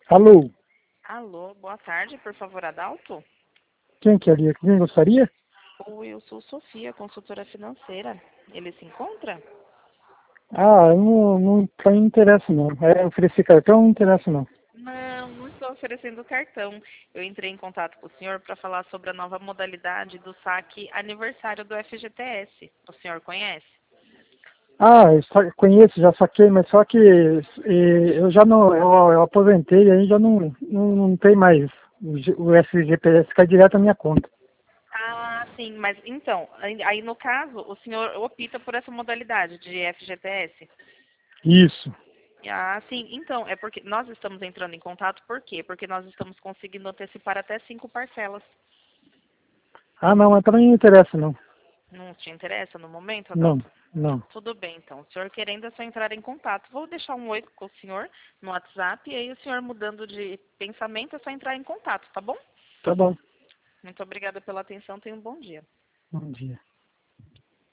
Alô, Alô, boa tarde, por favor, Adalto? quem queria? Quem gostaria? Oi, eu sou Sofia, consultora financeira. Ele se encontra? Ah, não interessa não. É oferecer cartão, não interessa não. Não estou oferecendo cartão. Eu entrei em contato com o senhor para falar sobre a nova modalidade do saque aniversário do FGTS. O senhor conhece? Ah, conheço, já saquei, mas só que eu já não, eu aposentei, aí já não tem mais o SGPS, cai direto na minha conta. Ah, sim, mas então, aí no caso, o senhor opta por essa modalidade de FGTS? Isso. Ah, sim, então, é porque nós estamos entrando em contato, por quê? Porque nós estamos conseguindo antecipar até 5 parcelas. Ah, não, mas também não interessa não. Não te interessa no momento, Não, Adalto? não. Tudo bem, então. O senhor querendo é só entrar em contato. Vou deixar um oi com o senhor no WhatsApp e aí o senhor mudando de pensamento é só entrar em contato, tá bom? Tá bom. Muito obrigada pela atenção. Tenha um bom dia. Bom dia.